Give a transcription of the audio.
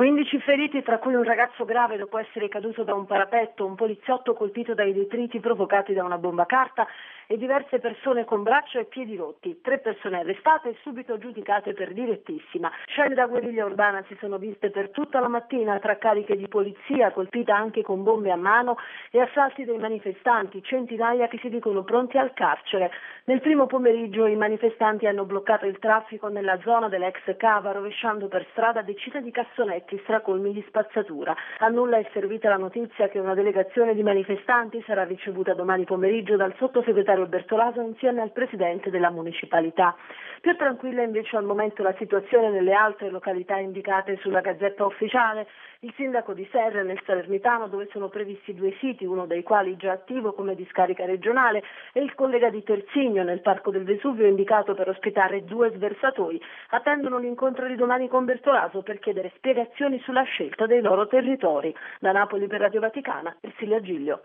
15 feriti, tra cui un ragazzo grave dopo essere caduto da un parapetto, un poliziotto colpito dai detriti provocati da una bomba carta e diverse persone con braccia e piedi rotti. 3 persone arrestate e subito giudicate per direttissima. Scene da guerriglia urbana si sono viste per tutta la mattina tra cariche di polizia, colpita anche con bombe a mano, e assalti dei manifestanti, centinaia che si dicono pronti al carcere. Nel primo pomeriggio i manifestanti hanno bloccato il traffico nella zona dell'ex cava, rovesciando per strada decine di cassonetti stracolmi di spazzatura. A nulla è servita la notizia che una delegazione di manifestanti sarà ricevuta domani pomeriggio dal sottosegretario Bertolaso insieme al presidente della municipalità. Più tranquilla invece al momento la situazione nelle altre località indicate sulla Gazzetta Ufficiale. Il sindaco di Serre nel Salernitano, dove sono previsti 2 siti, uno dei quali già attivo come discarica regionale, e il collega di Terzigno nel Parco del Vesuvio indicato per ospitare 2 sversatoi, attendono l'incontro di domani con Bertolaso per chiedere spiegazioni sulla scelta dei loro territori. Da Napoli per Radio Vaticana, Ersilia Giglio.